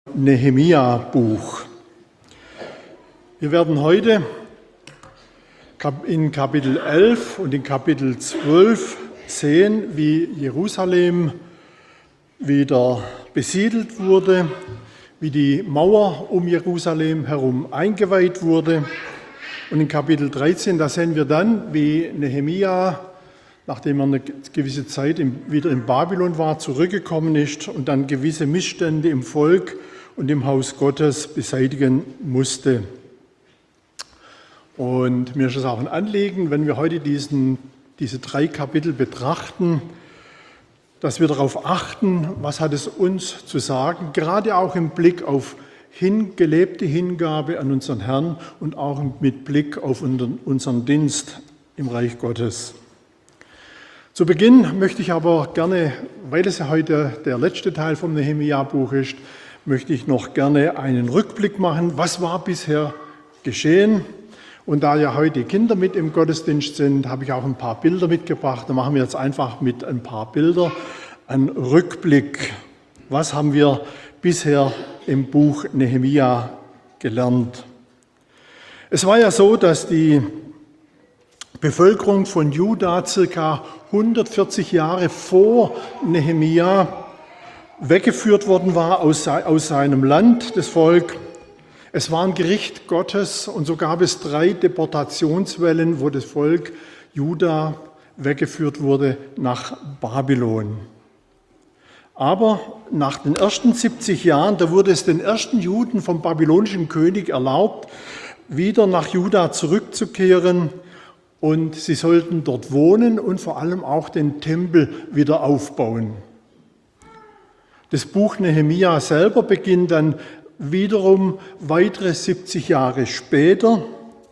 Nehemia-Buch. Wir werden heute in Kapitel 11 und in Kapitel 12 sehen, wie Jerusalem wieder besiedelt wurde, wie die Mauer um Jerusalem herum eingeweiht wurde. Und in Kapitel 13, da sehen wir dann, wie Nehemia, nachdem er eine gewisse Zeit wieder in Babylon war, zurückgekommen ist und dann gewisse Missstände im Volk und im Haus Gottes beseitigen musste. Und mir ist es auch ein Anliegen, wenn wir heute diese 3 Kapitel betrachten, dass wir darauf achten, was hat es uns zu sagen, gerade auch im Blick auf gelebte Hingabe an unseren Herrn und auch mit Blick auf unseren Dienst im Reich Gottes. Zu Beginn möchte ich aber gerne, weil es ja heute der letzte Teil vom Nehemia-Buch ist, möchte ich noch gerne einen Rückblick machen. Was war bisher geschehen? Und da ja heute Kinder mit im Gottesdienst sind, habe ich auch ein paar Bilder mitgebracht. Da machen wir jetzt einfach mit ein paar Bildern einen Rückblick. Was haben wir bisher im Buch Nehemia gelernt? Es war ja so, dass die Bevölkerung von Juda ca. 140 Jahre vor Nehemia weggeführt worden war aus seinem Land, das Volk. Es war ein Gericht Gottes und so gab es 3 Deportationswellen, wo das Volk Juda weggeführt wurde nach Babylon. Aber nach den ersten 70 Jahren, da wurde es den ersten Juden vom babylonischen König erlaubt, wieder nach Juda zurückzukehren und sie sollten dort wohnen und vor allem auch den Tempel wieder aufbauen. Das Buch Nehemia selber beginnt dann wiederum weitere 70 Jahre später,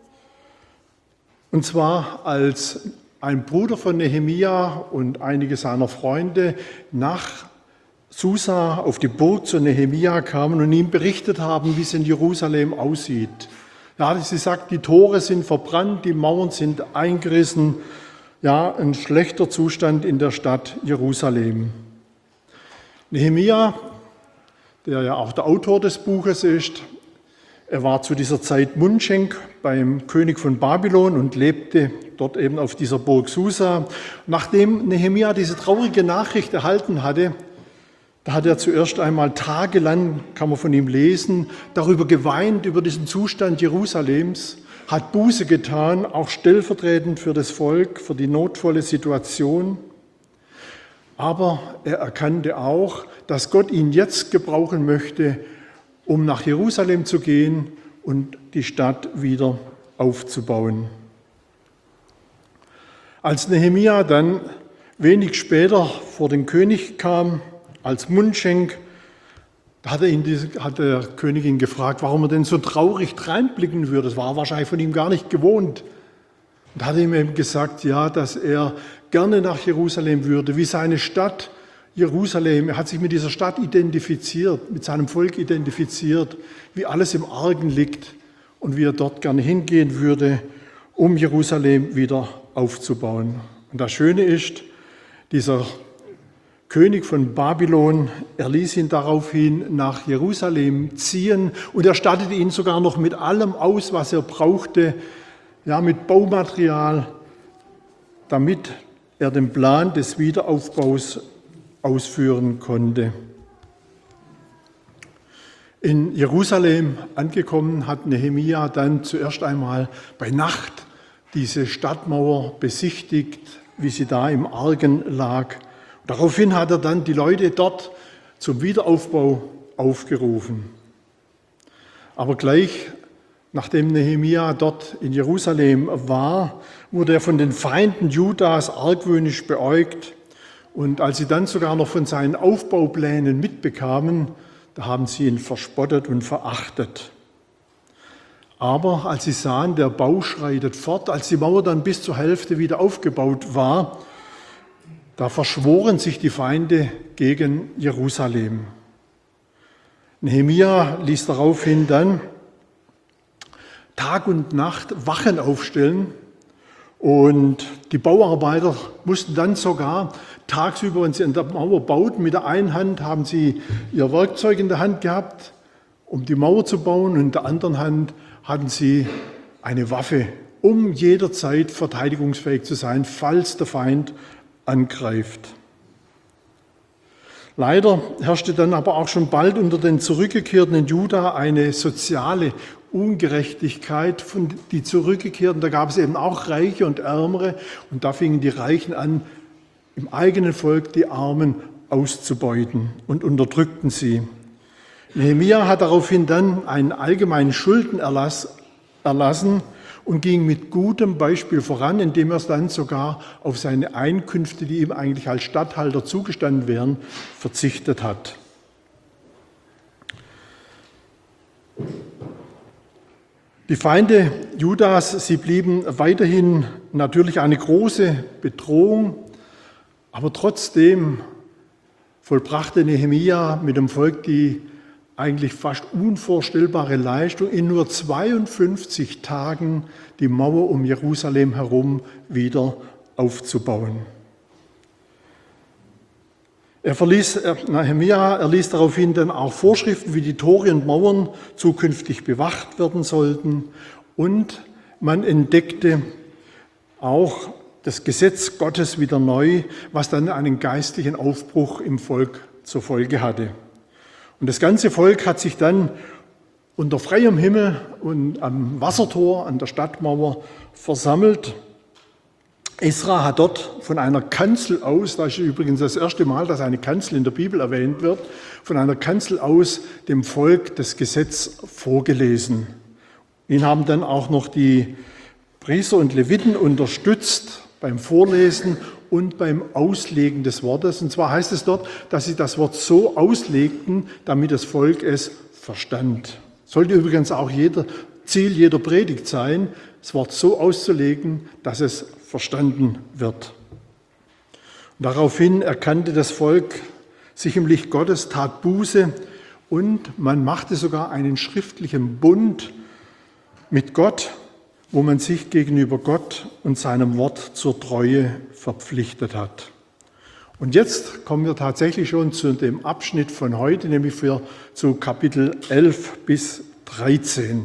und zwar als ein Bruder von Nehemia und einige seiner Freunde nach Susa auf die Burg zu Nehemia kamen und ihm berichtet haben, wie es in Jerusalem aussieht. Ja, sie sagt, die Tore sind verbrannt, die Mauern sind eingerissen, ja, ein schlechter Zustand in der Stadt Jerusalem. Nehemia, der ja auch der Autor des Buches ist, er war zu dieser Zeit Mundschenk beim König von Babylon und lebte dort eben auf dieser Burg Susa. Nachdem Nehemia diese traurige Nachricht erhalten hatte, da hat er zuerst einmal tagelang, kann man von ihm lesen, darüber geweint, über diesen Zustand Jerusalems, hat Buße getan, auch stellvertretend für das Volk, für die notvolle Situation. Aber er erkannte auch, dass Gott ihn jetzt gebrauchen möchte, um nach Jerusalem zu gehen und die Stadt wieder aufzubauen. Als Nehemia dann wenig später vor den König kam, als Mundschenk, da hat der König ihn gefragt, warum er denn so traurig reinblicken würde. Das war wahrscheinlich von ihm gar nicht gewohnt. Und hat ihm eben gesagt, ja, dass er gerne nach Jerusalem würde, wie seine Stadt Jerusalem. Er hat sich mit dieser Stadt identifiziert, mit seinem Volk identifiziert, wie alles im Argen liegt und wie er dort gerne hingehen würde, um Jerusalem wieder aufzubauen. Und das Schöne ist, dieser König von Babylon, er ließ ihn daraufhin nach Jerusalem ziehen und er stattete ihn sogar noch mit allem aus, was er brauchte, ja, mit Baumaterial, damit er den Plan des Wiederaufbaus ausführen konnte. In Jerusalem angekommen hat Nehemia dann zuerst einmal bei Nacht diese Stadtmauer besichtigt, wie sie da im Argen lag. Daraufhin hat er dann die Leute dort zum Wiederaufbau aufgerufen. Aber gleich nachdem Nehemia dort in Jerusalem war, wurde er von den Feinden Judas argwöhnisch beäugt. Und als sie dann sogar noch von seinen Aufbauplänen mitbekamen, da haben sie ihn verspottet und verachtet. Aber als sie sahen, der Bau schreitet fort, als die Mauer dann bis zur Hälfte wieder aufgebaut war, da verschworen sich die Feinde gegen Jerusalem. Nehemia ließ daraufhin dann Tag und Nacht Wachen aufstellen und die Bauarbeiter mussten dann sogar tagsüber, wenn sie an der Mauer bauten, mit der einen Hand haben sie ihr Werkzeug in der Hand gehabt um die Mauer zu bauen, und in der anderen Hand hatten sie eine Waffe, um jederzeit verteidigungsfähig zu sein, falls der Feind angreift. Leider herrschte dann aber auch schon bald unter den Zurückgekehrten in Juda eine soziale Ungerechtigkeit von die Zurückgekehrten. Da gab es eben auch Reiche und Ärmere, und da fingen die Reichen an, im eigenen Volk die Armen auszubeuten und unterdrückten sie. Nehemia hat daraufhin dann einen allgemeinen Schuldenerlass erlassen und ging mit gutem Beispiel voran, indem er dann sogar auf seine Einkünfte, die ihm eigentlich als Statthalter zugestanden wären, verzichtet hat. Die Feinde Judas, sie blieben weiterhin natürlich eine große Bedrohung, aber trotzdem vollbrachte Nehemia mit dem Volk die eigentlich fast unvorstellbare Leistung, in nur 52 Tagen die Mauer um Jerusalem herum wieder aufzubauen. Nehemia erließ daraufhin dann auch Vorschriften, wie die Tore und Mauern zukünftig bewacht werden sollten, und man entdeckte auch das Gesetz Gottes wieder neu, was dann einen geistlichen Aufbruch im Volk zur Folge hatte. Und das ganze Volk hat sich dann unter freiem Himmel und am Wassertor an der Stadtmauer versammelt. Esra hat dort von einer Kanzel aus, das ist übrigens das erste Mal, dass eine Kanzel in der Bibel erwähnt wird, von einer Kanzel aus dem Volk das Gesetz vorgelesen. Ihn haben dann auch noch die Priester und Leviten unterstützt beim Vorlesen und beim Auslegen des Wortes. Und zwar heißt es dort, dass sie das Wort so auslegten, damit das Volk es verstand. Sollte übrigens auch Ziel jeder Predigt sein, das Wort so auszulegen, dass es verstanden wird. Und daraufhin erkannte das Volk sich im Licht Gottes, tat Buße, und man machte sogar einen schriftlichen Bund mit Gott, wo man sich gegenüber Gott und seinem Wort zur Treue verpflichtet hat. Und jetzt kommen wir tatsächlich schon zu dem Abschnitt von heute, nämlich zu Kapitel 11 bis 13.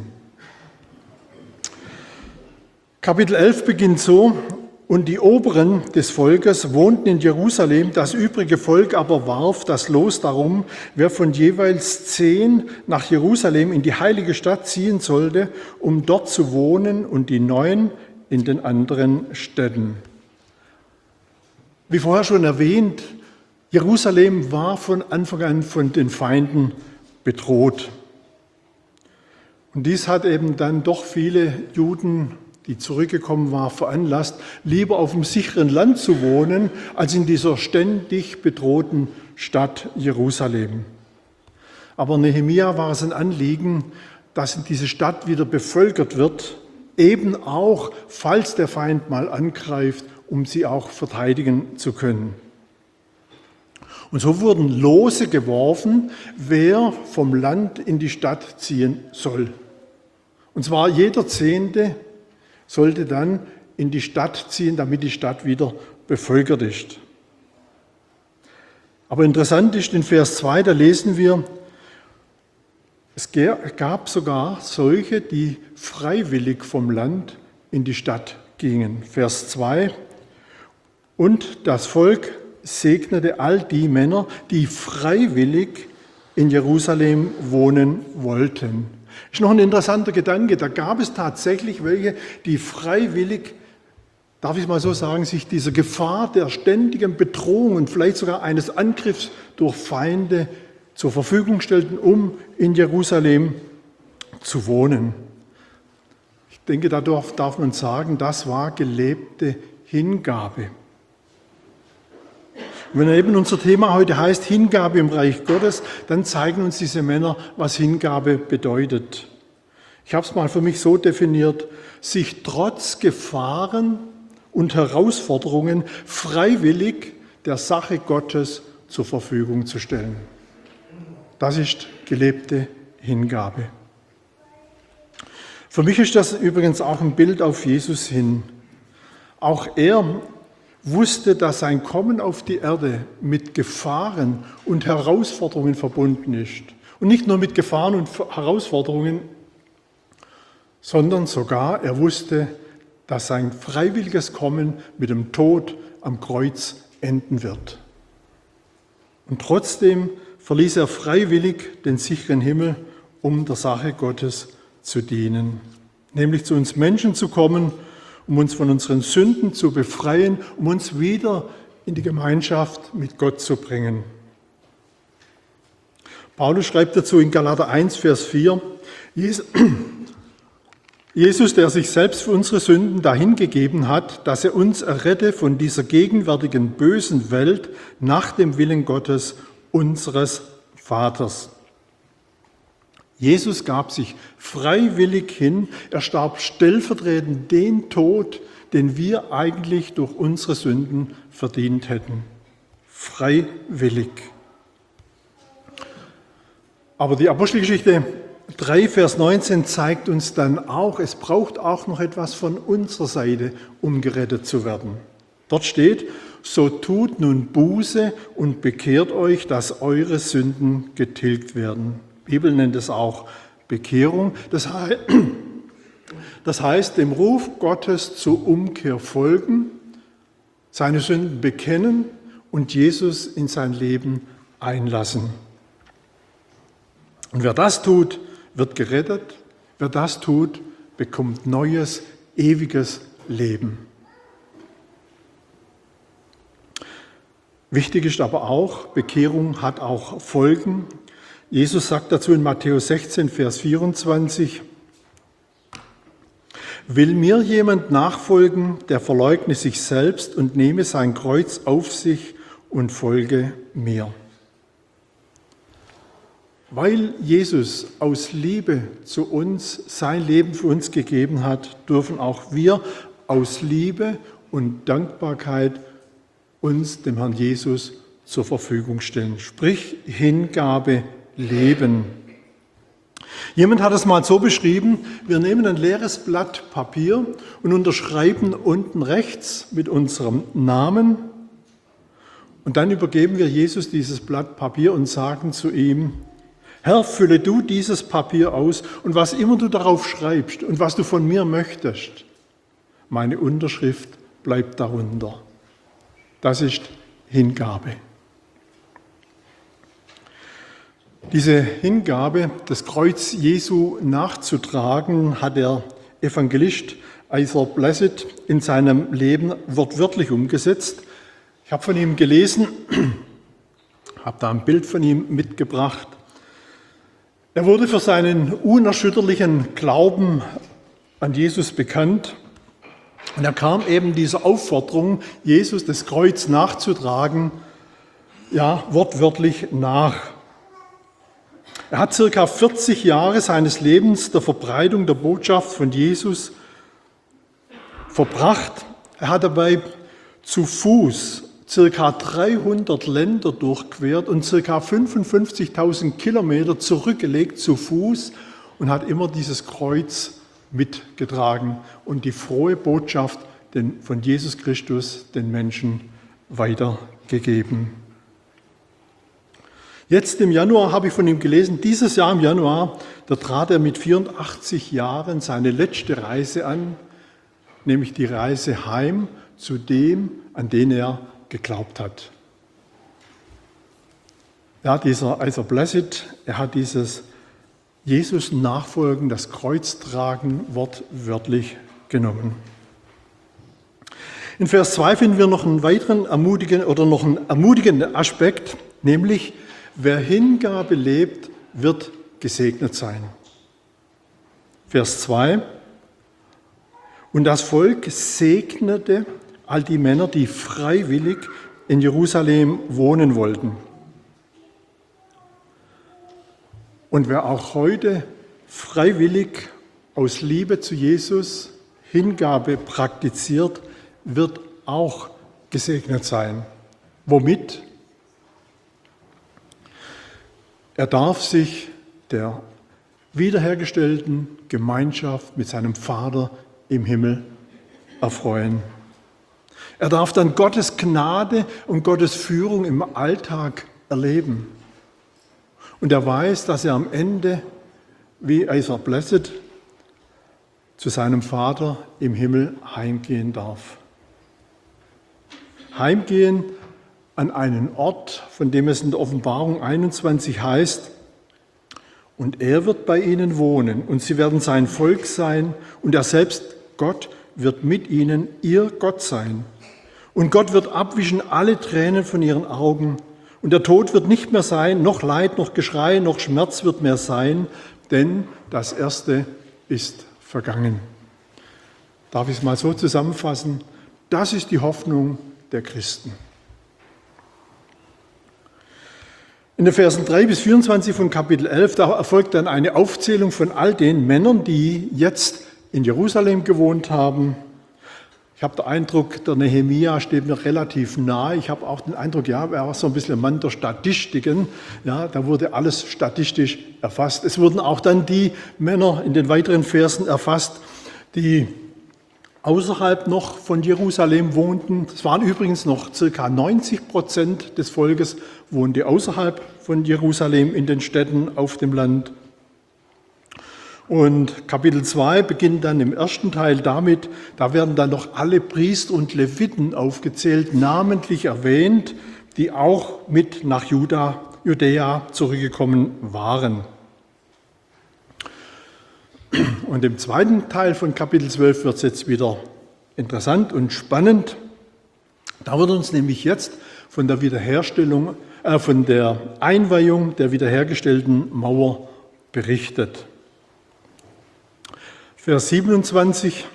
Kapitel 11 beginnt so: Und die Oberen des Volkes wohnten in Jerusalem, das übrige Volk aber warf das Los darum, wer von jeweils 10 nach Jerusalem in die heilige Stadt ziehen sollte, um dort zu wohnen, und die 9 in den anderen Städten. Wie vorher schon erwähnt, Jerusalem war von Anfang an von den Feinden bedroht. Und dies hat eben dann doch viele Juden, die zurückgekommen waren, veranlasst, lieber auf dem sicheren Land zu wohnen, als in dieser ständig bedrohten Stadt Jerusalem. Aber Nehemia war es ein Anliegen, dass diese Stadt wieder bevölkert wird, eben auch, falls der Feind mal angreift, um sie auch verteidigen zu können. Und so wurden Lose geworfen, wer vom Land in die Stadt ziehen soll. Und zwar jeder Zehnte sollte dann in die Stadt ziehen, damit die Stadt wieder bevölkert ist. Aber interessant ist, in Vers 2, da lesen wir, es gab sogar solche, die freiwillig vom Land in die Stadt gingen. Vers 2, und das Volk segnete all die Männer, die freiwillig in Jerusalem wohnen wollten. Ist noch ein interessanter Gedanke. Da gab es tatsächlich welche, die freiwillig, darf ich mal so sagen, sich dieser Gefahr der ständigen Bedrohung und vielleicht sogar eines Angriffs durch Feinde zur Verfügung stellten, um in Jerusalem zu wohnen. Ich denke, da darf man sagen, das war gelebte Hingabe. Und wenn eben unser Thema heute heißt Hingabe im Reich Gottes, dann zeigen uns diese Männer, was Hingabe bedeutet. Ich habe es mal für mich so definiert: sich trotz Gefahren und Herausforderungen freiwillig der Sache Gottes zur Verfügung zu stellen. Das ist gelebte Hingabe. Für mich ist das übrigens auch ein Bild auf Jesus hin. Auch er wusste, dass sein Kommen auf die Erde mit Gefahren und Herausforderungen verbunden ist. Und nicht nur mit Gefahren und Herausforderungen, sondern sogar er wusste, dass sein freiwilliges Kommen mit dem Tod am Kreuz enden wird. Und trotzdem verließ er freiwillig den sicheren Himmel, um der Sache Gottes zu dienen, nämlich zu uns Menschen zu kommen, um uns von unseren Sünden zu befreien, um uns wieder in die Gemeinschaft mit Gott zu bringen. Paulus schreibt dazu in Galater 1, Vers 4, Jesus, der sich selbst für unsere Sünden dahingegeben hat, dass er uns errette von dieser gegenwärtigen bösen Welt nach dem Willen Gottes, unseres Vaters. Jesus gab sich freiwillig hin, er starb stellvertretend den Tod, den wir eigentlich durch unsere Sünden verdient hätten. Freiwillig. Aber die Apostelgeschichte 3, Vers 19 zeigt uns dann auch, es braucht auch noch etwas von unserer Seite, um gerettet zu werden. Dort steht, so tut nun Buße und bekehrt euch, dass eure Sünden getilgt werden. Die Bibel nennt es auch Bekehrung. Das heißt, dem Ruf Gottes zur Umkehr folgen, seine Sünden bekennen und Jesus in sein Leben einlassen. Und wer das tut, wird gerettet. Wer das tut, bekommt neues, ewiges Leben. Wichtig ist aber auch, Bekehrung hat auch Folgen. Jesus sagt dazu in Matthäus 16, Vers 24, will mir jemand nachfolgen, der verleugne sich selbst und nehme sein Kreuz auf sich und folge mir. Weil Jesus aus Liebe zu uns sein Leben für uns gegeben hat, dürfen auch wir aus Liebe und Dankbarkeit uns dem Herrn Jesus zur Verfügung stellen. Sprich, Hingabe, Leben. Jemand hat es mal so beschrieben, wir nehmen ein leeres Blatt Papier und unterschreiben unten rechts mit unserem Namen und dann übergeben wir Jesus dieses Blatt Papier und sagen zu ihm, Herr, fülle du dieses Papier aus und was immer du darauf schreibst und was du von mir möchtest, meine Unterschrift bleibt darunter. Das ist Hingabe. Diese Hingabe, das Kreuz Jesu nachzutragen, hat der Evangelist Isaac Blessed in seinem Leben wortwörtlich umgesetzt. Ich habe von ihm gelesen, habe da ein Bild von ihm mitgebracht. Er wurde für seinen unerschütterlichen Glauben an Jesus bekannt. Und er kam eben dieser Aufforderung, Jesus das Kreuz nachzutragen, ja, wortwörtlich nach. Er hat circa 40 Jahre seines Lebens der Verbreitung der Botschaft von Jesus verbracht. Er hat dabei zu Fuß circa 300 Länder durchquert und circa 55.000 Kilometer zurückgelegt zu Fuß und hat immer dieses Kreuz mitgetragen und die frohe Botschaft von Jesus Christus den Menschen weitergegeben. Jetzt im Januar habe ich von ihm gelesen, dieses Jahr im Januar, da trat er mit 84 Jahren seine letzte Reise an, nämlich die Reise heim zu dem, an den er geglaubt hat. Ja, dieser Isaac Blessed, er hat dieses Jesus nachfolgen, das Kreuz tragen, wortwörtlich genommen. In Vers 2 finden wir noch einen weiteren ermutigenden Aspekt, nämlich wer Hingabe lebt, wird gesegnet sein. Vers 2. Und das Volk segnete all die Männer, die freiwillig in Jerusalem wohnen wollten. Und wer auch heute freiwillig aus Liebe zu Jesus Hingabe praktiziert, wird auch gesegnet sein. Womit? Er darf sich der wiederhergestellten Gemeinschaft mit seinem Vater im Himmel erfreuen. Er darf dann Gottes Gnade und Gottes Führung im Alltag erleben. Und er weiß, dass er am Ende, wie Isaac Blessed, zu seinem Vater im Himmel heimgehen darf. Heimgehen an einen Ort, von dem es in der Offenbarung 21 heißt, und er wird bei ihnen wohnen und sie werden sein Volk sein und er selbst, Gott, wird mit ihnen ihr Gott sein. Und Gott wird abwischen alle Tränen von ihren Augen und der Tod wird nicht mehr sein, noch Leid, noch Geschrei, noch Schmerz wird mehr sein, denn das Erste ist vergangen. Darf ich es mal so zusammenfassen? Das ist die Hoffnung der Christen. In den Versen 3 bis 24 von Kapitel 11, da erfolgt dann eine Aufzählung von all den Männern, die jetzt in Jerusalem gewohnt haben. Ich habe den Eindruck, der Nehemia steht mir relativ nahe. Ich habe auch den Eindruck, ja, er war so ein bisschen ein Mann der Statistiken. Ja, da wurde alles statistisch erfasst. Es wurden auch dann die Männer in den weiteren Versen erfasst, die außerhalb noch von Jerusalem wohnten. Es waren übrigens noch ca. 90% des Volkes wohnte außerhalb von Jerusalem in den Städten auf dem Land. Und Kapitel 2 beginnt dann im ersten Teil damit, da werden dann noch alle Priester und Leviten aufgezählt, namentlich erwähnt, die auch mit nach Judäa zurückgekommen waren. Und im zweiten Teil von Kapitel 12 wird es jetzt wieder interessant und spannend. Da wird uns nämlich jetzt von der von der Einweihung der wiederhergestellten Mauer berichtet. Vers 27.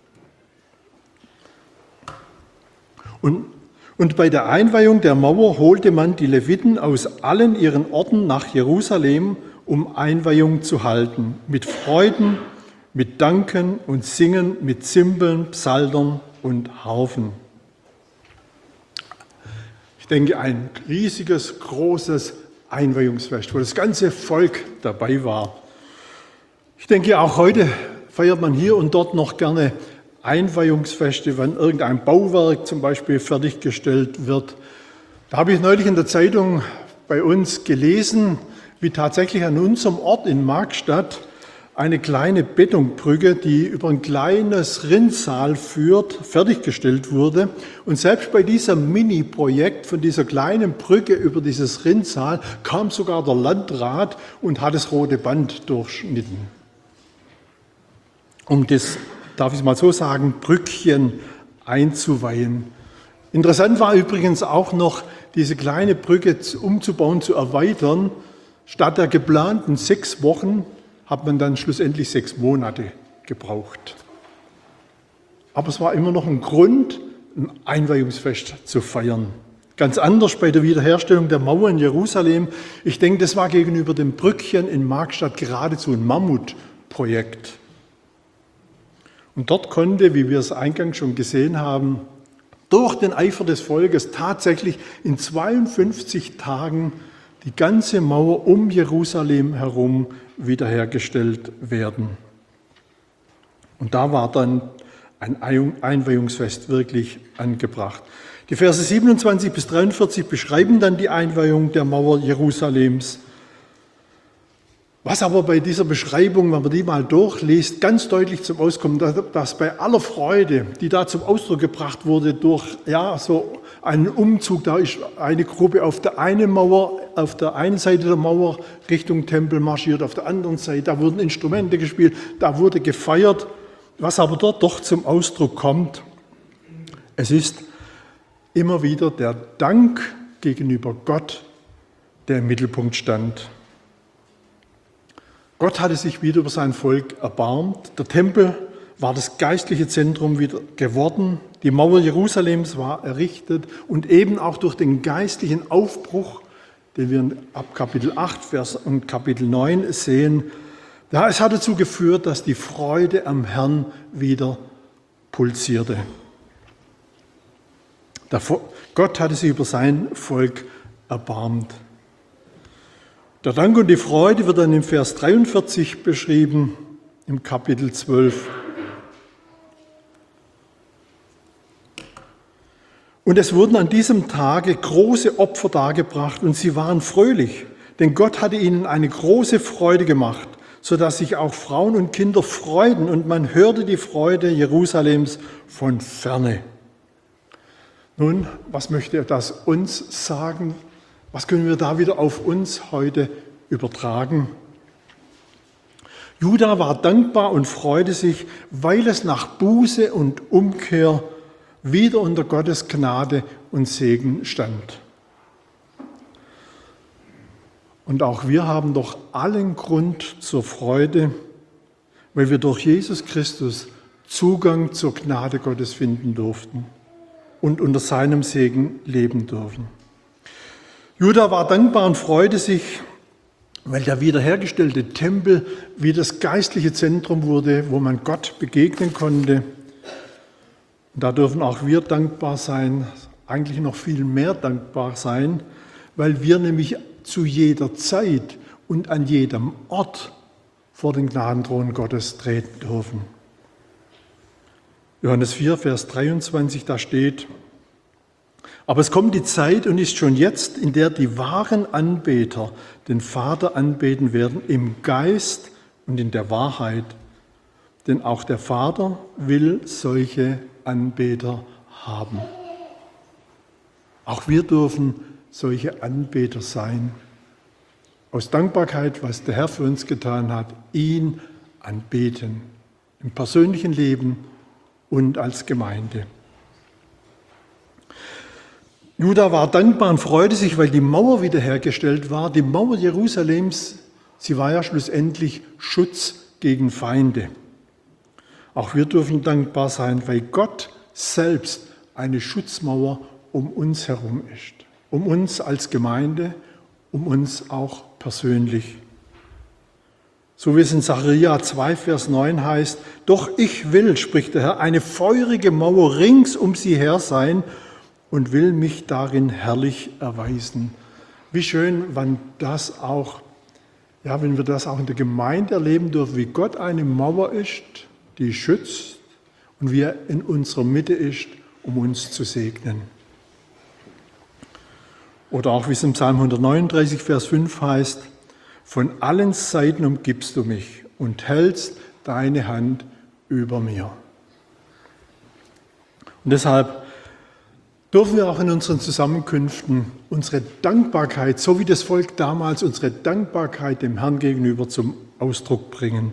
Und bei der Einweihung der Mauer holte man die Leviten aus allen ihren Orten nach Jerusalem, um Einweihung zu halten, mit Freuden, mit Danken und Singen, mit Zimbeln, Psaltern und Harfen. Ich denke, ein riesiges, großes Einweihungsfest, wo das ganze Volk dabei war. Ich denke, auch heute feiert man hier und dort noch gerne Einweihungsfeste, wenn irgendein Bauwerk zum Beispiel fertiggestellt wird. Da habe ich neulich in der Zeitung bei uns gelesen, wie tatsächlich an unserem Ort in Markstadt eine kleine Betonbrücke, die über ein kleines Rinnsal führt, fertiggestellt wurde. Und selbst bei diesem Mini-Projekt von dieser kleinen Brücke über dieses Rinnsal kam sogar der Landrat und hat das rote Band durchschnitten. Um das, darf ich es mal so sagen, Brückchen einzuweihen. Interessant war übrigens auch noch, diese kleine Brücke umzubauen, zu erweitern. Statt der geplanten 6 Wochen hat man dann schlussendlich 6 Monate gebraucht. Aber es war immer noch ein Grund, ein Einweihungsfest zu feiern. Ganz anders bei der Wiederherstellung der Mauer in Jerusalem. Ich denke, das war gegenüber dem Brückchen in Markstadt geradezu ein Mammutprojekt. Und dort konnte, wie wir es eingangs schon gesehen haben, durch den Eifer des Volkes tatsächlich in 52 Tagen die ganze Mauer um Jerusalem herum wiederhergestellt werden. Und da war dann ein Einweihungsfest wirklich angebracht. Die Verse 27 bis 43 beschreiben dann die Einweihung der Mauer Jerusalems. Was aber bei dieser Beschreibung, wenn man die mal durchliest, ganz deutlich zum Auskommen, dass bei aller Freude, die da zum Ausdruck gebracht wurde durch so einen Umzug, da ist eine Gruppe auf der einen Seite der Mauer Richtung Tempel marschiert, auf der anderen Seite, da wurden Instrumente gespielt, da wurde gefeiert. Was aber dort doch zum Ausdruck kommt, es ist immer wieder der Dank gegenüber Gott, der im Mittelpunkt stand. Gott hatte sich wieder über sein Volk erbarmt. Der Tempel war das geistliche Zentrum wieder geworden. Die Mauer Jerusalems war errichtet und eben auch durch den geistlichen Aufbruch, den wir ab Kapitel 8 Vers und Kapitel 9 sehen, es hat dazu geführt, dass die Freude am Herrn wieder pulsierte. Gott hatte sich über sein Volk erbarmt. Der Dank und die Freude wird dann im Vers 43 beschrieben, im Kapitel 12. Und es wurden an diesem Tage große Opfer dargebracht und sie waren fröhlich. Denn Gott hatte ihnen eine große Freude gemacht, sodass sich auch Frauen und Kinder freuten und man hörte die Freude Jerusalems von ferne. Nun, was möchte das uns sagen? Was können wir da wieder auf uns heute übertragen? Juda war dankbar und freute sich, weil es nach Buße und Umkehr wieder unter Gottes Gnade und Segen stand. Und auch wir haben doch allen Grund zur Freude, weil wir durch Jesus Christus Zugang zur Gnade Gottes finden durften und unter seinem Segen leben dürfen. Juda war dankbar und freute sich, weil der wiederhergestellte Tempel wie das geistliche Zentrum wurde, wo man Gott begegnen konnte. Und da dürfen auch wir dankbar sein, eigentlich noch viel mehr dankbar sein, weil wir nämlich zu jeder Zeit und an jedem Ort vor den Gnadenthron Gottes treten dürfen. Johannes 4, Vers 23, da steht: Aber es kommt die Zeit und ist schon jetzt, in der die wahren Anbeter den Vater anbeten werden, im Geist und in der Wahrheit. Denn auch der Vater will solche Anbeter haben. Auch wir dürfen solche Anbeter sein. Aus Dankbarkeit, was der Herr für uns getan hat, ihn anbeten. Im persönlichen Leben und als Gemeinde. Juda war dankbar und freute sich, weil die Mauer wiederhergestellt war. Die Mauer Jerusalems, sie war ja schlussendlich Schutz gegen Feinde. Auch wir dürfen dankbar sein, weil Gott selbst eine Schutzmauer um uns herum ist. Um uns als Gemeinde, um uns auch persönlich. So wie es in Sacharja 2, Vers 9 heißt: Doch ich will, spricht der Herr, eine feurige Mauer rings um sie her sein und will mich darin herrlich erweisen. Wie schön, wenn wir das auch in der Gemeinde erleben dürfen, wie Gott eine Mauer ist, die schützt und wie er in unserer Mitte ist, um uns zu segnen. Oder auch wie es im Psalm 139, Vers 5 heißt: Von allen Seiten umgibst du mich und hältst deine Hand über mir. Und deshalb dürfen wir auch in unseren Zusammenkünften unsere Dankbarkeit, so wie das Volk damals, unsere Dankbarkeit dem Herrn gegenüber zum Ausdruck bringen.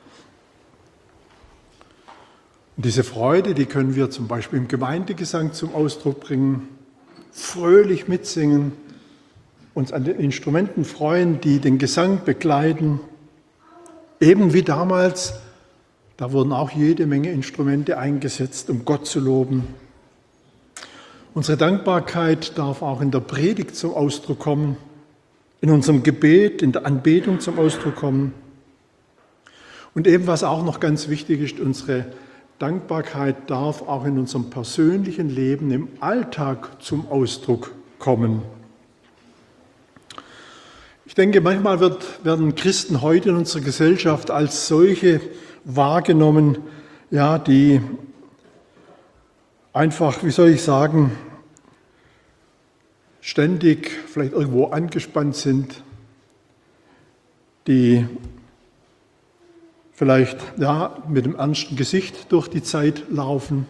Und diese Freude, die können wir zum Beispiel im Gemeindegesang zum Ausdruck bringen, fröhlich mitsingen, uns an den Instrumenten freuen, die den Gesang begleiten. Eben wie damals, da wurden auch jede Menge Instrumente eingesetzt, um Gott zu loben. Unsere Dankbarkeit darf auch in der Predigt zum Ausdruck kommen, in unserem Gebet, in der Anbetung zum Ausdruck kommen. Und eben, was auch noch ganz wichtig ist, unsere Dankbarkeit darf auch in unserem persönlichen Leben, im Alltag zum Ausdruck kommen. Ich denke, manchmal werden Christen heute in unserer Gesellschaft als solche wahrgenommen, ja, die einfach, wie soll ich sagen, ständig vielleicht irgendwo angespannt sind, die vielleicht mit einem ernsten Gesicht durch die Zeit laufen.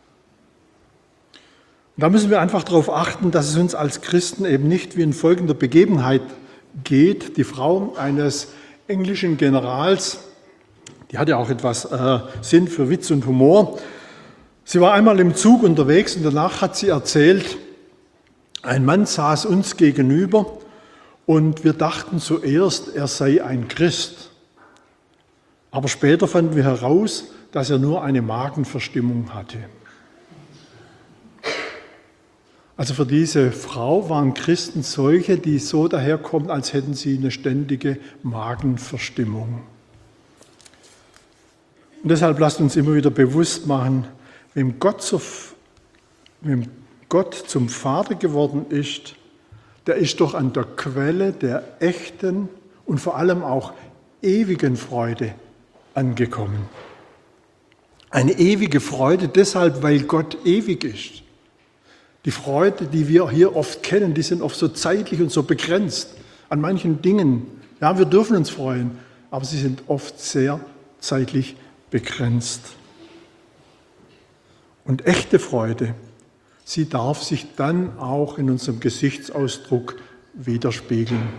Und da müssen wir einfach darauf achten, dass es uns als Christen eben nicht wie in folgender Begebenheit geht. Die Frau eines englischen Generals, die hatte auch etwas Sinn für Witz und Humor. Sie war einmal im Zug unterwegs und danach hat sie erzählt, ein Mann saß uns gegenüber und wir dachten zuerst, er sei ein Christ. Aber später fanden wir heraus, dass er nur eine Magenverstimmung hatte. Also für diese Frau waren Christen solche, die so daherkommen, als hätten sie eine ständige Magenverstimmung. Und deshalb lasst uns immer wieder bewusst machen, wem Gott zum Vater geworden ist, der ist doch an der Quelle der echten und vor allem auch ewigen Freude angekommen. Eine ewige Freude deshalb, weil Gott ewig ist. Die Freude, die wir hier oft kennen, die sind oft so zeitlich und so begrenzt. an manchen Dingen. Ja, wir dürfen uns freuen, aber sie sind oft sehr zeitlich begrenzt. Und echte Freude, sie darf sich dann auch in unserem Gesichtsausdruck widerspiegeln.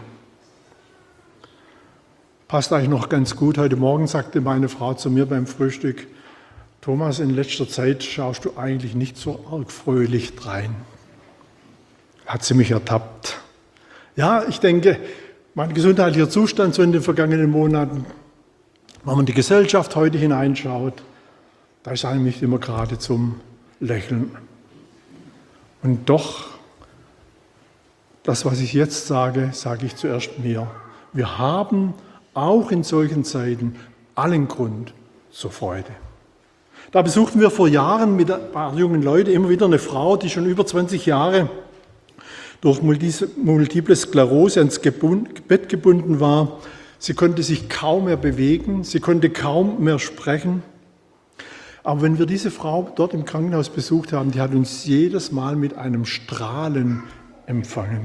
Passt eigentlich noch ganz gut. Heute Morgen sagte meine Frau zu mir beim Frühstück: Thomas, in letzter Zeit schaust du eigentlich nicht so arg fröhlich drein. Hat sie mich ertappt. Ja, ich denke, mein gesundheitlicher Zustand so in den vergangenen Monaten, wenn man in die Gesellschaft heute hineinschaut, da ist einem nicht immer gerade zum Lächeln. Und doch, das, was ich jetzt sage, sage ich zuerst mir. Wir haben auch in solchen Zeiten allen Grund zur Freude. Da besuchten wir vor Jahren mit ein paar jungen Leuten immer wieder eine Frau, die schon über 20 Jahre durch Multiple Sklerose ans Bett gebunden war. Sie konnte sich kaum mehr bewegen, sie konnte kaum mehr sprechen. Aber wenn wir diese Frau dort im Krankenhaus besucht haben, die hat uns jedes Mal mit einem Strahlen empfangen.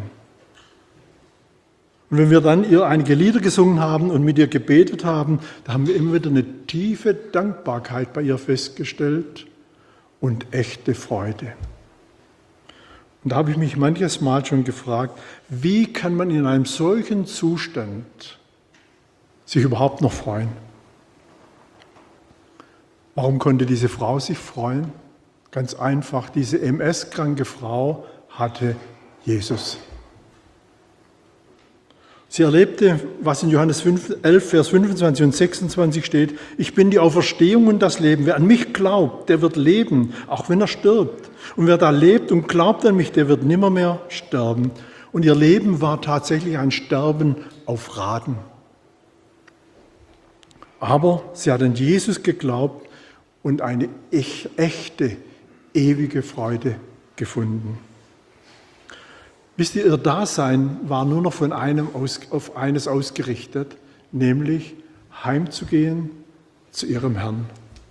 Und wenn wir dann ihr einige Lieder gesungen haben und mit ihr gebetet haben, da haben wir immer wieder eine tiefe Dankbarkeit bei ihr festgestellt und echte Freude. Und da habe ich mich manches Mal schon gefragt, wie kann man in einem solchen Zustand sich überhaupt noch freuen? Warum konnte diese Frau sich freuen? Ganz einfach, diese MS-kranke Frau hatte Jesus. Sie erlebte, was in Johannes 11, Vers 25 und 26 steht: Ich bin die Auferstehung und das Leben. Wer an mich glaubt, der wird leben, auch wenn er stirbt. Und wer da lebt und glaubt an mich, der wird nimmermehr sterben. Und ihr Leben war tatsächlich ein Sterben auf Raten. Aber sie hat an Jesus geglaubt und eine echte, ewige Freude gefunden. Wisst ihr, ihr Dasein war nur noch auf eines ausgerichtet, nämlich heimzugehen zu ihrem Herrn.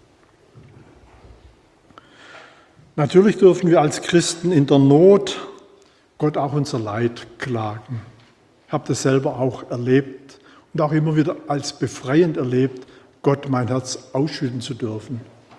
Natürlich dürfen wir als Christen in der Not Gott auch unser Leid klagen. Ich habe das selber auch erlebt und auch immer wieder als befreiend erlebt, Gott mein Herz ausschütten zu dürfen.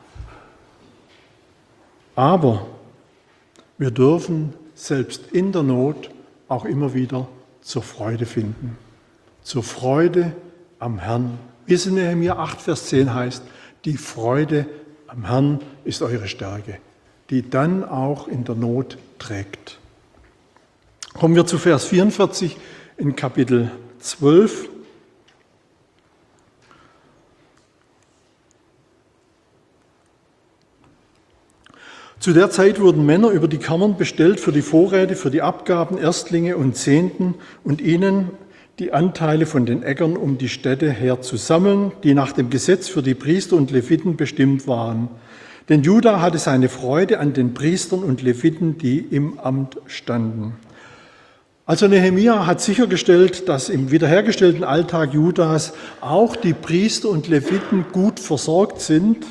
Aber wir dürfen selbst in der Not auch immer wieder zur Freude finden. Zur Freude am Herrn. Wie es in Nehemia 8, Vers 10 heißt: Die Freude am Herrn ist eure Stärke, die dann auch in der Not trägt. Kommen wir zu Vers 44 in Kapitel 12. Zu der Zeit wurden Männer über die Kammern bestellt für die Vorräte, für die Abgaben, Erstlinge und Zehnten und ihnen die Anteile von den Äckern um die Städte her zu sammeln, die nach dem Gesetz für die Priester und Leviten bestimmt waren. Denn Juda hatte seine Freude an den Priestern und Leviten, die im Amt standen. Also Nehemia hat sichergestellt, dass im wiederhergestellten Alltag Judas auch die Priester und Leviten gut versorgt sind.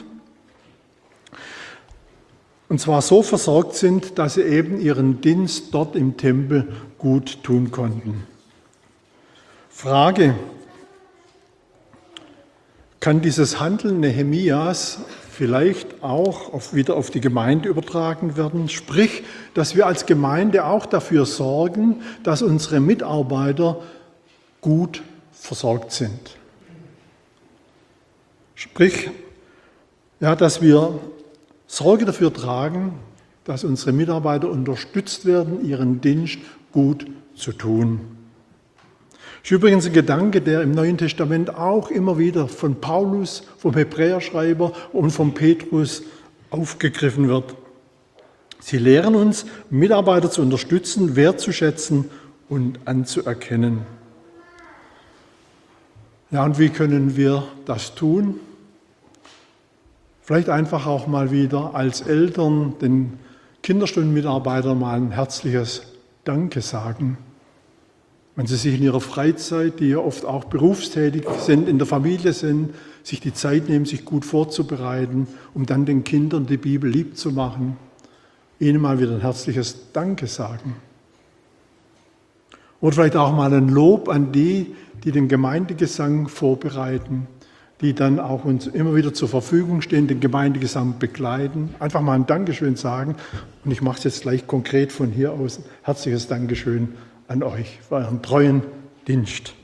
Und zwar so versorgt sind, dass sie eben ihren Dienst dort im Tempel gut tun konnten. Frage: Kann dieses Handeln Nehemias vielleicht auch wieder auf die Gemeinde übertragen werden? Sprich, dass wir als Gemeinde auch dafür sorgen, dass unsere Mitarbeiter gut versorgt sind. Sprich, ja, dass wir Sorge dafür tragen, dass unsere Mitarbeiter unterstützt werden, ihren Dienst gut zu tun. Das ist übrigens ein Gedanke, der im Neuen Testament auch immer wieder von Paulus, vom Hebräerschreiber und von Petrus aufgegriffen wird. Sie lehren uns, Mitarbeiter zu unterstützen, wertzuschätzen und anzuerkennen. Ja, und wie können wir das tun? Vielleicht einfach auch mal wieder als Eltern den Kinderstundenmitarbeitern mal ein herzliches Danke sagen. Wenn sie sich in ihrer Freizeit, die ja oft auch berufstätig sind, in der Familie sind, sich die Zeit nehmen, sich gut vorzubereiten, um dann den Kindern die Bibel lieb zu machen, ihnen mal wieder ein herzliches Danke sagen. Oder vielleicht auch mal ein Lob an die, die den Gemeindegesang vorbereiten, die dann auch uns immer wieder zur Verfügung stehen, den Gemeindegesang begleiten. Einfach mal ein Dankeschön sagen. Und ich mache es jetzt gleich konkret von hier aus. Herzliches Dankeschön an euch für euren treuen Dienst.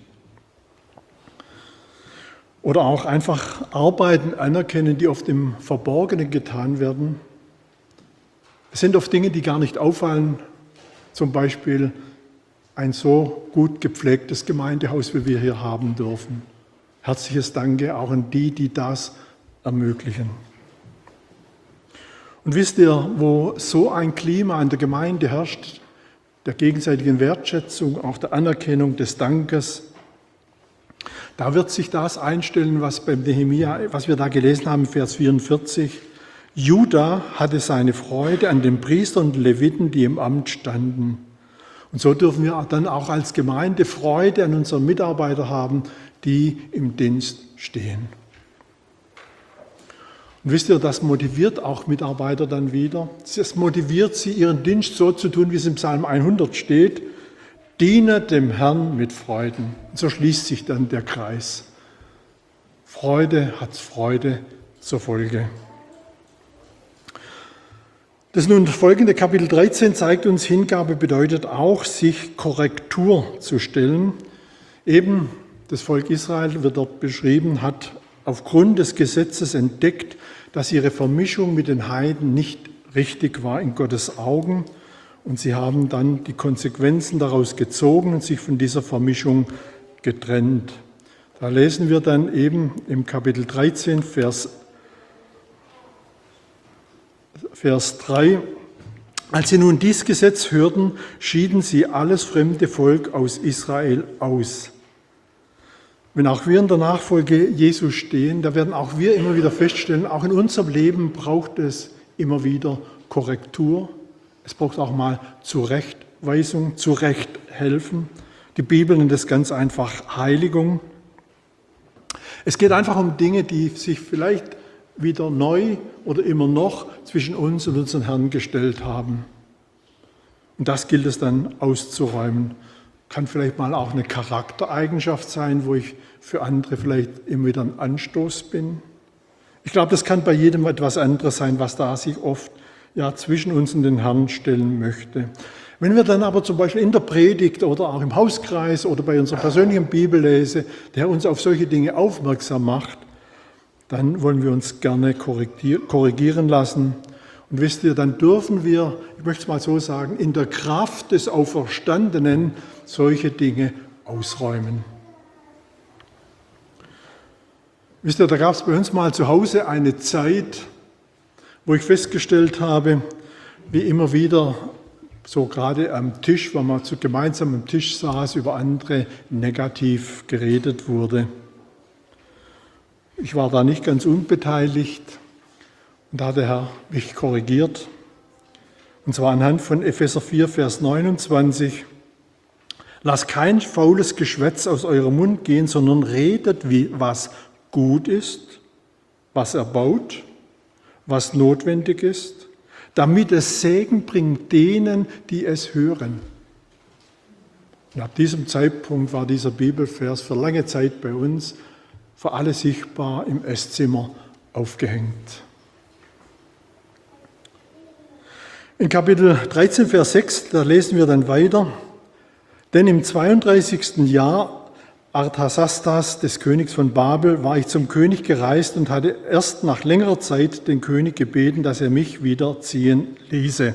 Oder auch einfach Arbeiten anerkennen, die oft im Verborgenen getan werden. Es sind oft Dinge, die gar nicht auffallen. Zum Beispiel ein so gut gepflegtes Gemeindehaus, wie wir hier haben dürfen. Herzliches Danke auch an die, die das ermöglichen. Und wisst ihr, wo so ein Klima in der Gemeinde herrscht, der gegenseitigen Wertschätzung, auch der Anerkennung, des Dankes, da wird sich das einstellen, was beim Nehemia, was wir da gelesen haben, Vers 44. Juda hatte seine Freude an den Priestern und Leviten, die im Amt standen. Und so dürfen wir dann auch als Gemeinde Freude an unseren Mitarbeitern haben, die im Dienst stehen. Und wisst ihr, das motiviert auch Mitarbeiter dann wieder. Es motiviert sie, ihren Dienst so zu tun, wie es im Psalm 100 steht. Diene dem Herrn mit Freuden. Und so schließt sich dann der Kreis. Freude hat Freude zur Folge. Das nun folgende Kapitel 13 zeigt uns, Hingabe bedeutet auch, sich Korrektur zu stellen. Eben das Volk Israel, wird dort beschrieben, hat aufgrund des Gesetzes entdeckt, dass ihre Vermischung mit den Heiden nicht richtig war in Gottes Augen. Und sie haben dann die Konsequenzen daraus gezogen und sich von dieser Vermischung getrennt. Da lesen wir dann eben im Kapitel 13, Vers 3. Als sie nun dies Gesetz hörten, schieden sie alles fremde Volk aus Israel aus. Wenn auch wir in der Nachfolge Jesu stehen, da werden auch wir immer wieder feststellen, auch in unserem Leben braucht es immer wieder Korrektur. Es braucht auch mal Zurechtweisung, Zurechthelfen. Die Bibel nennt das ganz einfach Heiligung. Es geht einfach um Dinge, die sich vielleicht wieder neu oder immer noch zwischen uns und unseren Herrn gestellt haben. Und das gilt es dann auszuräumen. Kann vielleicht mal auch eine Charaktereigenschaft sein, wo ich für andere vielleicht immer wieder ein Anstoß bin. Ich glaube, das kann bei jedem etwas anderes sein, was da sich oft zwischen uns und den Herrn stellen möchte. Wenn wir dann aber zum Beispiel in der Predigt oder auch im Hauskreis oder bei unserer persönlichen Bibellese, der uns auf solche Dinge aufmerksam macht, dann wollen wir uns gerne korrigieren lassen. Und wisst ihr, dann dürfen wir, ich möchte es mal so sagen, in der Kraft des Auferstandenen solche Dinge ausräumen. Wisst ihr, da gab es bei uns mal zu Hause eine Zeit, wo ich festgestellt habe, wie immer wieder, so gerade am Tisch, wenn man gemeinsam am Tisch saß, über andere negativ geredet wurde. Ich war da nicht ganz unbeteiligt und da hat der Herr mich korrigiert. Und zwar anhand von Epheser 4, Vers 29. Lasst kein faules Geschwätz aus eurem Mund gehen, sondern redet, was gut ist, was erbaut, was notwendig ist, damit es Segen bringt denen, die es hören. Und ab diesem Zeitpunkt war dieser Bibelvers für lange Zeit bei uns, für alle sichtbar im Esszimmer aufgehängt. In Kapitel 13, Vers 6, da lesen wir dann weiter. Denn im 32. Jahr Artasastas, des Königs von Babel, war ich zum König gereist und hatte erst nach längerer Zeit den König gebeten, dass er mich wieder ziehen ließe.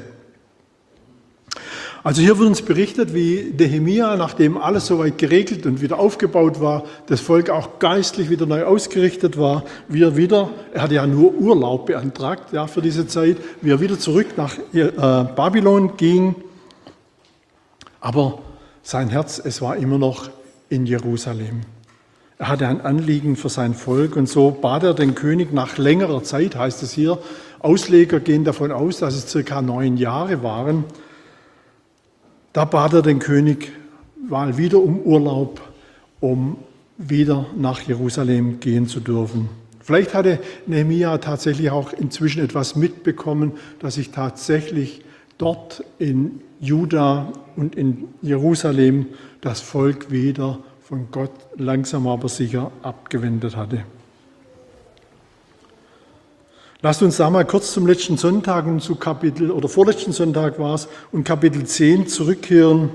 Also hier wird uns berichtet, wie Nehemia, nachdem alles soweit geregelt und wieder aufgebaut war, das Volk auch geistlich wieder neu ausgerichtet war, er hatte ja nur Urlaub beantragt für diese Zeit, wie er wieder zurück nach Babylon ging. Aber sein Herz, es war immer noch in Jerusalem. Er hatte ein Anliegen für sein Volk und so bat er den König nach längerer Zeit, heißt es hier. Ausleger gehen davon aus, dass es circa 9 Jahre waren. Da bat er den König mal wieder um Urlaub, um wieder nach Jerusalem gehen zu dürfen. Vielleicht hatte Nehemia tatsächlich auch inzwischen etwas mitbekommen, dass sich tatsächlich dort in Juda und in Jerusalem das Volk wieder von Gott langsam aber sicher abgewendet hatte. Lasst uns da mal kurz zum letzten Sonntag und zu vorletzten Sonntag war es, und Kapitel 10 zurückkehren.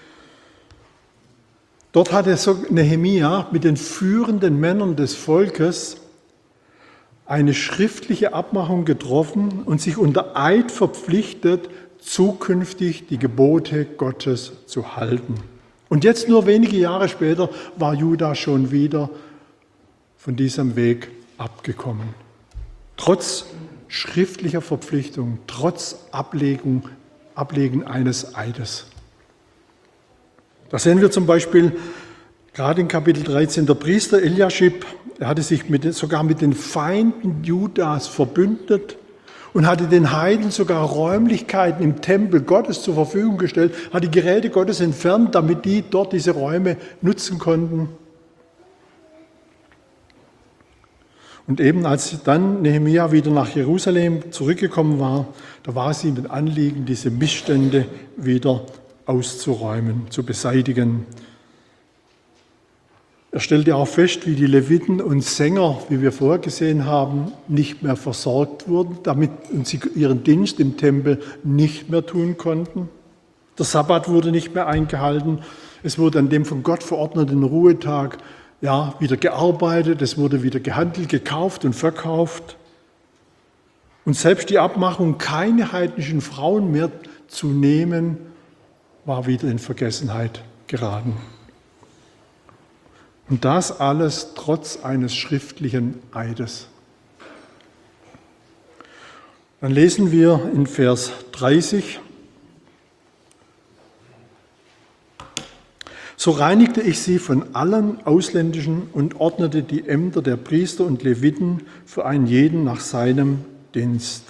Dort hatte Nehemia mit den führenden Männern des Volkes eine schriftliche Abmachung getroffen und sich unter Eid verpflichtet, zukünftig die Gebote Gottes zu halten. Und jetzt nur wenige Jahre später war Juda schon wieder von diesem Weg abgekommen. Trotz schriftlicher Verpflichtung, trotz Ablegen eines Eides. Da sehen wir zum Beispiel gerade in Kapitel 13, der Priester Eliaschib, er hatte sich sogar mit den Feinden Judas verbündet und hatte den Heiden sogar Räumlichkeiten im Tempel Gottes zur Verfügung gestellt, hat die Geräte Gottes entfernt, damit die dort diese Räume nutzen konnten. Und eben als dann Nehemia wieder nach Jerusalem zurückgekommen war, da war es ihm ein Anliegen, diese Missstände wieder auszuräumen, zu beseitigen. Er stellte auch fest, wie die Leviten und Sänger, wie wir vorher gesehen haben, nicht mehr versorgt wurden, damit sie ihren Dienst im Tempel nicht mehr tun konnten. Der Sabbat wurde nicht mehr eingehalten. Es wurde an dem von Gott verordneten Ruhetag wieder gearbeitet, es wurde wieder gehandelt, gekauft und verkauft. Und selbst die Abmachung, keine heidnischen Frauen mehr zu nehmen, war wieder in Vergessenheit geraten. Und das alles trotz eines schriftlichen Eides. Dann lesen wir in Vers 30. So reinigte ich sie von allen Ausländischen und ordnete die Ämter der Priester und Leviten für einen jeden nach seinem Dienst.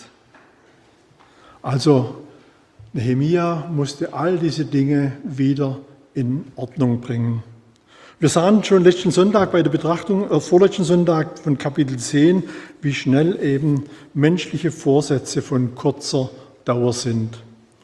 Also Nehemia musste all diese Dinge wieder in Ordnung bringen. Wir sahen schon letzten Sonntag bei der Betrachtung, vorletzten Sonntag von Kapitel 10, wie schnell eben menschliche Vorsätze von kurzer Dauer sind.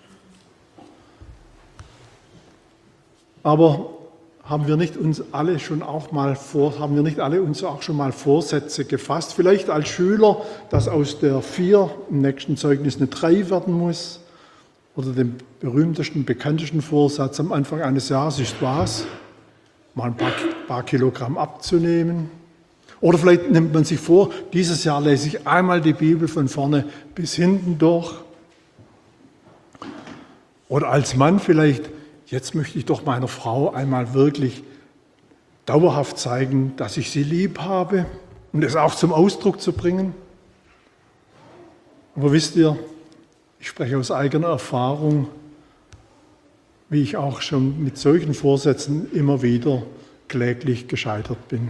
Aber haben wir nicht alle uns auch schon mal Vorsätze gefasst? Vielleicht als Schüler, dass aus der 4 im nächsten Zeugnis eine 3 werden muss. Oder den berühmtesten, bekanntesten Vorsatz am Anfang eines Jahres ist was? Mal ein paar Kilogramm abzunehmen. Oder vielleicht nimmt man sich vor, dieses Jahr lese ich einmal die Bibel von vorne bis hinten durch. Oder als Mann vielleicht, jetzt möchte ich doch meiner Frau einmal wirklich dauerhaft zeigen, dass ich sie lieb habe und es auch zum Ausdruck zu bringen. Aber wisst ihr, ich spreche aus eigener Erfahrung, wie ich auch schon mit solchen Vorsätzen immer wieder kläglich gescheitert bin.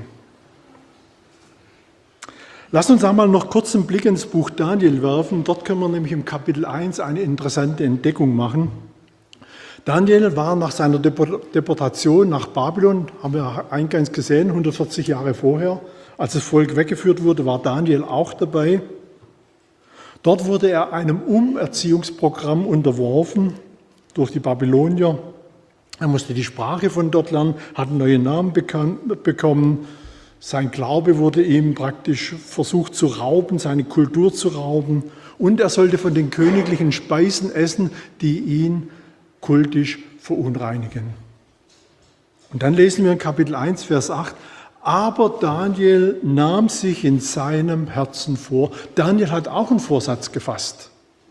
Lasst uns einmal noch kurz einen Blick ins Buch Daniel werfen. Dort können wir nämlich im Kapitel 1 eine interessante Entdeckung machen. Daniel war nach seiner Deportation nach Babylon, haben wir eingangs gesehen, 140 Jahre vorher, als das Volk weggeführt wurde, war Daniel auch dabei. Dort wurde er einem Umerziehungsprogramm unterworfen durch die Babylonier. Er musste die Sprache von dort lernen, hat einen neuen Namen bekommen. Sein Glaube wurde ihm praktisch versucht zu rauben, seine Kultur zu rauben. Und er sollte von den königlichen Speisen essen, die ihn kultisch verunreinigen. Und dann lesen wir in Kapitel 1, Vers 8, aber Daniel nahm sich in seinem Herzen vor. Daniel hat auch einen Vorsatz gefasst.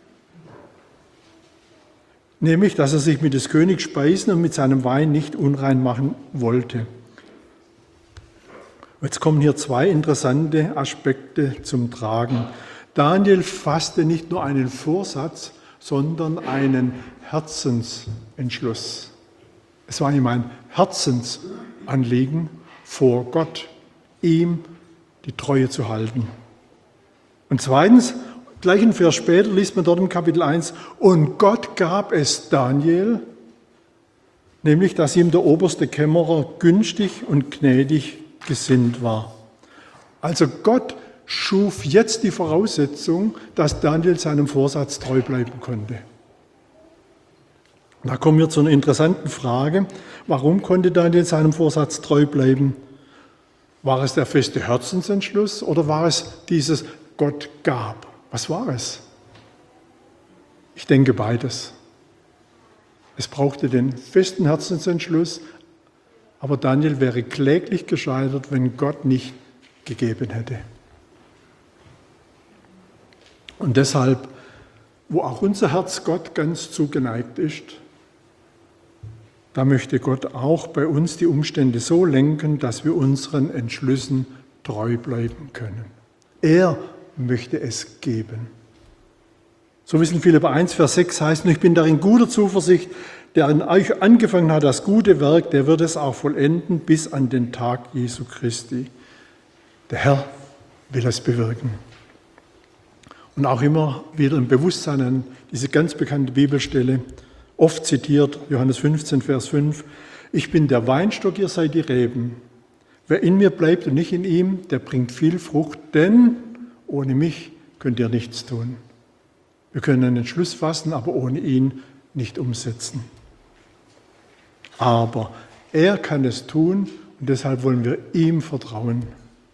Nämlich, dass er sich mit des Königs Speisen und mit seinem Wein nicht unrein machen wollte. Jetzt kommen hier 2 interessante Aspekte zum Tragen. Daniel fasste nicht nur einen Vorsatz, sondern einen Herzensentschluss. Es war ihm ein Herzensanliegen, vor Gott, ihm die Treue zu halten. Und zweitens, gleich einen Vers später liest man dort im Kapitel 1, und Gott gab es Daniel, nämlich, dass ihm der oberste Kämmerer günstig und gnädig gesinnt war. Also Gott schuf jetzt die Voraussetzung, dass Daniel seinem Vorsatz treu bleiben konnte. Da kommen wir zu einer interessanten Frage. Warum konnte Daniel seinem Vorsatz treu bleiben? War es der feste Herzensentschluss oder war es dieses Gott gab? Was war es? Ich denke beides. Es brauchte den festen Herzensentschluss, aber Daniel wäre kläglich gescheitert, wenn Gott nicht gegeben hätte. Und deshalb, wo auch unser Herz Gott ganz zugeneigt ist, da möchte Gott auch bei uns die Umstände so lenken, dass wir unseren Entschlüssen treu bleiben können. Er möchte es geben. So wie es in Philipper 1, Vers 6 heißt, und ich bin darin guter Zuversicht, der an euch angefangen hat, das gute Werk, der wird es auch vollenden bis an den Tag Jesu Christi. Der Herr will es bewirken. Und auch immer wieder im Bewusstsein an diese ganz bekannte Bibelstelle, oft zitiert, Johannes 15, Vers 5, ich bin der Weinstock, ihr seid die Reben. Wer in mir bleibt und nicht in ihm, der bringt viel Frucht, denn ohne mich könnt ihr nichts tun. Wir können einen Entschluss fassen, aber ohne ihn nicht umsetzen. Aber er kann es tun und deshalb wollen wir ihm vertrauen.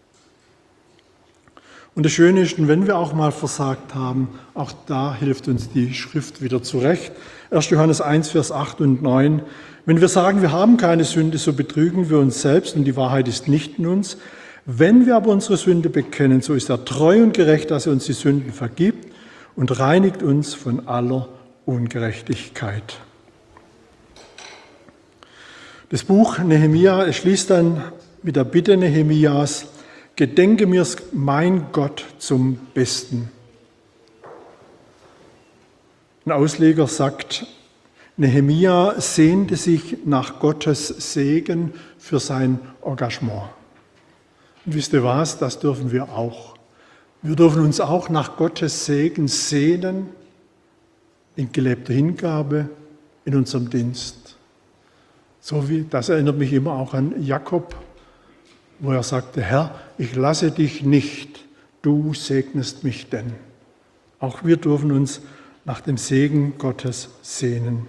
Und das Schöne ist, wenn wir auch mal versagt haben, auch da hilft uns die Schrift wieder zurecht. 1. Johannes 1, Vers 8 und 9. Wenn wir sagen, wir haben keine Sünde, so betrügen wir uns selbst und die Wahrheit ist nicht in uns. Wenn wir aber unsere Sünde bekennen, so ist er treu und gerecht, dass er uns die Sünden vergibt und reinigt uns von aller Ungerechtigkeit. Das Buch Nehemia schließt dann mit der Bitte Nehemias, gedenke mir, mein Gott, zum Besten. Ein Ausleger sagt, Nehemia sehnte sich nach Gottes Segen für sein Engagement. Und wisst ihr was, das dürfen wir auch. Wir dürfen uns auch nach Gottes Segen sehnen, in gelebter Hingabe, in unserem Dienst. So wie, das erinnert mich immer auch an Jakob, wo er sagte, Herr, ich lasse dich nicht, du segnest mich denn. Auch wir dürfen uns nach dem Segen Gottes sehnen.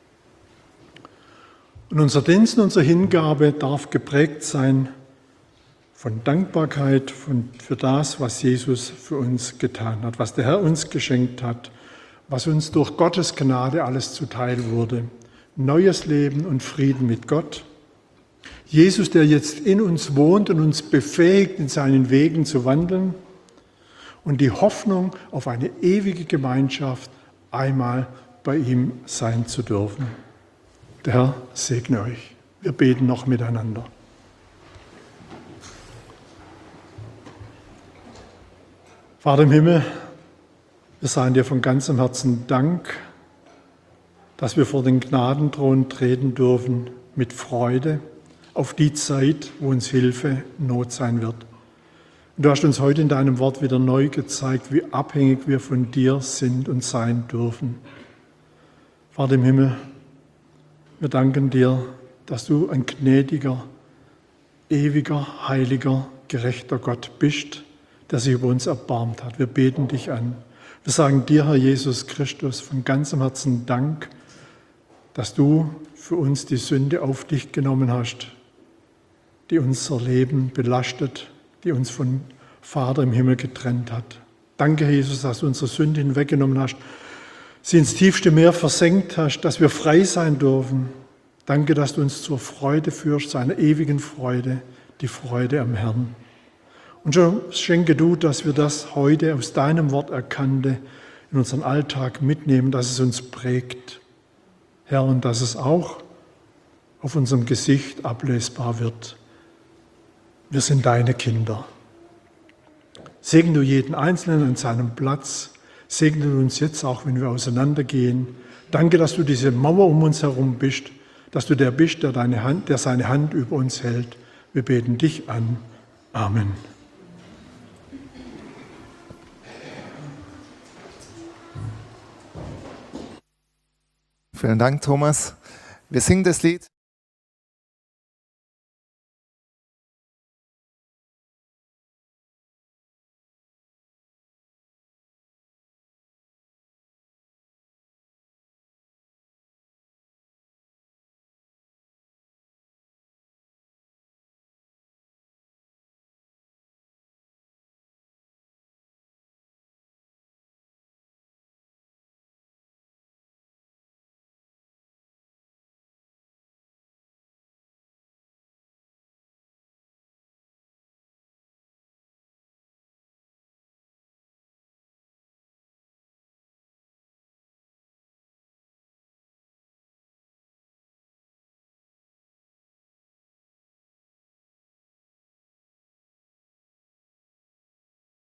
Und unser Dienst, unsere Hingabe darf geprägt sein von Dankbarkeit für das, was Jesus für uns getan hat, was der Herr uns geschenkt hat, was uns durch Gottes Gnade alles zuteil wurde. Neues Leben und Frieden mit Gott. Jesus, der jetzt in uns wohnt und uns befähigt, in seinen Wegen zu wandeln. Und die Hoffnung auf eine ewige Gemeinschaft, einmal bei ihm sein zu dürfen. Der Herr segne euch. Wir beten noch miteinander. Vater im Himmel, wir sagen dir von ganzem Herzen Dank, dass wir vor den Gnadenthron treten dürfen mit Freude auf die Zeit, wo uns Hilfe Not sein wird. Und du hast uns heute in deinem Wort wieder neu gezeigt, wie abhängig wir von dir sind und sein dürfen. Vater im Himmel, wir danken dir, dass du ein gnädiger, ewiger, heiliger, gerechter Gott bist, der sich über uns erbarmt hat. Wir beten dich an. Wir sagen dir, Herr Jesus Christus, von ganzem Herzen Dank, dass du für uns die Sünde auf dich genommen hast, die unser Leben belastet, die uns vom Vater im Himmel getrennt hat. Danke, Jesus, dass du unsere Sünde hinweggenommen hast, sie ins tiefste Meer versenkt hast, dass wir frei sein dürfen. Danke, dass du uns zur Freude führst, zu einer ewigen Freude, die Freude am Herrn. Und so schenke du, dass wir das heute aus deinem Wort Erkannte in unseren Alltag mitnehmen, dass es uns prägt, Herr, und dass es auch auf unserem Gesicht ablesbar wird. Wir sind deine Kinder. Segne du jeden Einzelnen an seinem Platz. Segne du uns jetzt auch, wenn wir auseinandergehen. Danke, dass du diese Mauer um uns herum bist, dass du der bist, der seine Hand über uns hält. Wir beten dich an. Amen. Vielen Dank, Thomas. Wir singen das Lied.